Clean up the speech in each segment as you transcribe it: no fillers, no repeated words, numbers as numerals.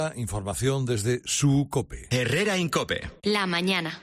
Información desde su COPE. Herrera Incope. La mañana.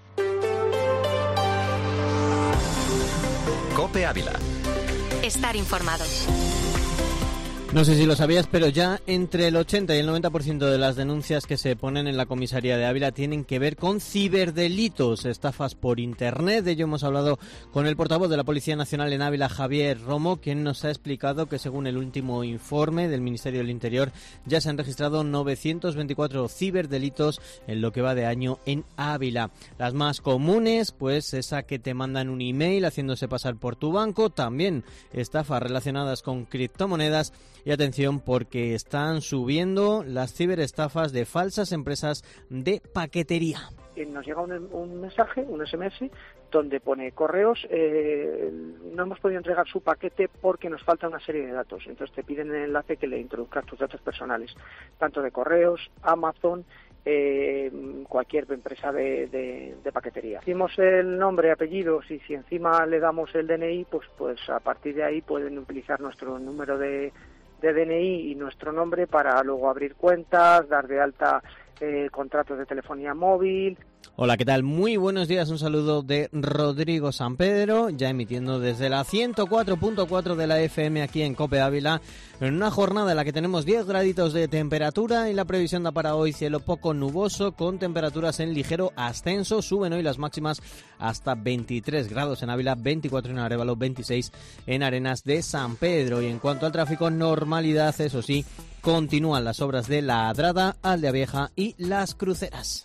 COPE Ávila. Estar informado. No sé si lo sabías, pero ya entre el 80 y el 90% de las denuncias que se ponen en la comisaría de Ávila tienen que ver con ciberdelitos, estafas por internet. De ello hemos hablado con el portavoz de la Policía Nacional en Ávila, Javier Romo, quien nos ha explicado que según el último informe del Ministerio del Interior ya se han registrado 924 ciberdelitos en lo que va de año en Ávila. Las más comunes, pues esa que te mandan un email haciéndose pasar por tu banco, también estafas relacionadas con criptomonedas. Y atención, porque están subiendo las ciberestafas de falsas empresas de paquetería. Nos llega un mensaje, un SMS, donde pone correos, no hemos podido entregar su paquete porque nos falta una serie de datos. Entonces te piden el enlace que le introduzcas tus datos personales, tanto de correos, Amazon, cualquier empresa de paquetería. Decimos el nombre, apellidos y si encima le damos el DNI, pues a partir de ahí pueden utilizar nuestro número de DNI y nuestro nombre para luego abrir cuentas, dar de alta contratos de telefonía móvil. Hola, ¿qué tal? Muy buenos días, un saludo de Rodrigo San Pedro, ya emitiendo desde la 104.4 de la FM aquí en COPE Ávila, en una jornada en la que tenemos 10 graditos de temperatura y la previsión da para hoy cielo poco nuboso con temperaturas en ligero ascenso. Suben hoy las máximas hasta 23 grados en Ávila, 24 en Arévalo, 26 en Arenas de San Pedro. Y en cuanto al tráfico, normalidad, eso sí, continúan las obras de La Adrada, Aldea Vieja y Las Cruceras.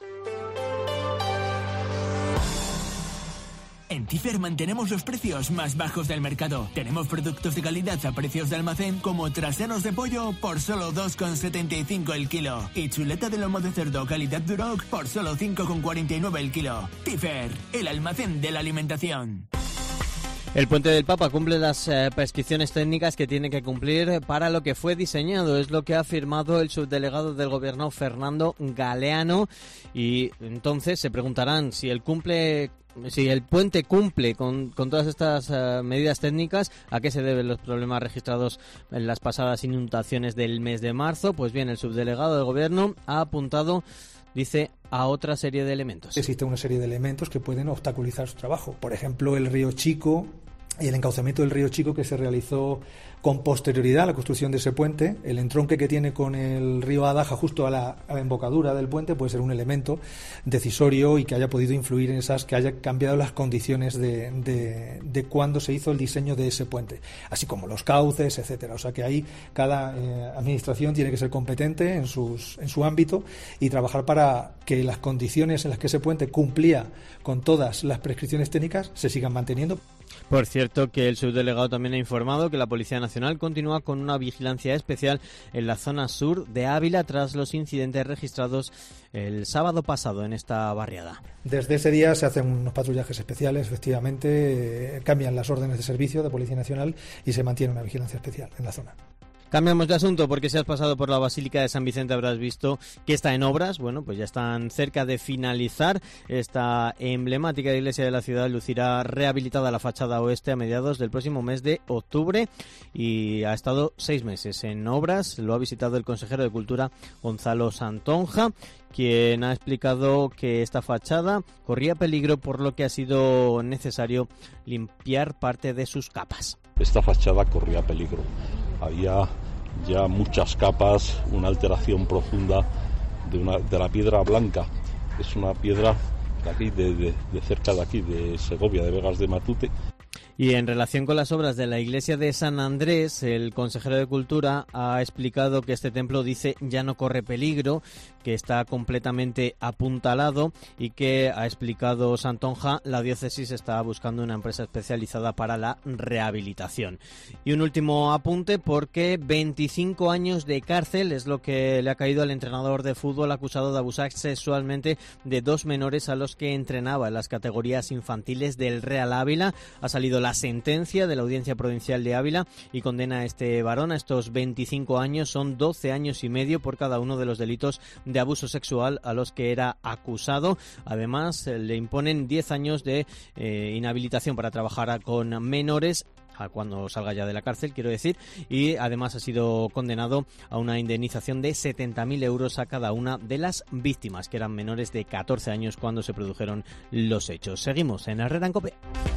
En Tifer mantenemos los precios más bajos del mercado. Tenemos productos de calidad a precios de almacén como traseros de pollo por solo 2,75 el kilo y chuleta de lomo de cerdo calidad Duroc por solo 5,49 el kilo. Tifer, el almacén de la alimentación. El Puente del Papa cumple las prescripciones técnicas que tiene que cumplir para lo que fue diseñado. Es lo que ha afirmado el subdelegado del Gobierno, Fernando Galeano. Y entonces se preguntarán si el puente cumple con todas estas medidas técnicas, ¿a qué se deben los problemas registrados en las pasadas inundaciones del mes de marzo? Pues bien, el subdelegado del Gobierno ha apuntado, dice, a otra serie de elementos. Existe una serie de elementos que pueden obstaculizar su trabajo. Por ejemplo, el río Chico y el encauzamiento del río Chico que se realizó con posterioridad a la construcción de ese puente. El entronque que tiene con el río Adaja justo a la embocadura del puente puede ser un elemento decisorio y que haya podido influir en que haya cambiado las condiciones de cuando se hizo el diseño de ese puente, así como los cauces, etcétera. O sea que ahí cada administración tiene que ser competente en su ámbito y trabajar para que las condiciones en las que ese puente cumplía con todas las prescripciones técnicas se sigan manteniendo. Por cierto, que el subdelegado también ha informado que la Policía Nacional continúa con una vigilancia especial en la zona sur de Ávila tras los incidentes registrados el sábado pasado en esta barriada. Desde ese día se hacen unos patrullajes especiales, efectivamente, cambian las órdenes de servicio de Policía Nacional y se mantiene una vigilancia especial en la zona. Cambiamos de asunto porque si has pasado por la Basílica de San Vicente habrás visto que está en obras. Bueno, pues ya están cerca de finalizar. Esta emblemática iglesia de la ciudad lucirá rehabilitada la fachada oeste a mediados del próximo mes de octubre y ha estado 6 meses en obras. Lo ha visitado el consejero de Cultura, Gonzalo Santonja, quien ha explicado que esta fachada corría peligro por lo que ha sido necesario limpiar parte de sus capas. Esta fachada corría peligro. Había ya muchas capas, una alteración profunda de la piedra blanca. Es una piedra de aquí, de cerca de aquí, de Segovia, de Vegas de Matute. Y en relación con las obras de la iglesia de San Andrés, el consejero de Cultura ha explicado que este templo, dice, ya no corre peligro, que está completamente apuntalado y que, ha explicado Santonja, la diócesis está buscando una empresa especializada para la rehabilitación. Y un último apunte, porque 25 años de cárcel es lo que le ha caído al entrenador de fútbol acusado de abusar sexualmente de 2 menores a los que entrenaba en las categorías infantiles del Real Ávila. Ha salido la sentencia de la Audiencia Provincial de Ávila y condena a este varón a estos 25 años, son 12 años y medio por cada uno de los delitos de abuso sexual a los que era acusado. Además, le imponen 10 años de inhabilitación para trabajar con menores a cuando salga ya de la cárcel, quiero decir, y además ha sido condenado a una indemnización de 70.000 euros a cada una de las víctimas, que eran menores de 14 años cuando se produjeron los hechos. Seguimos en Herrera en COPE.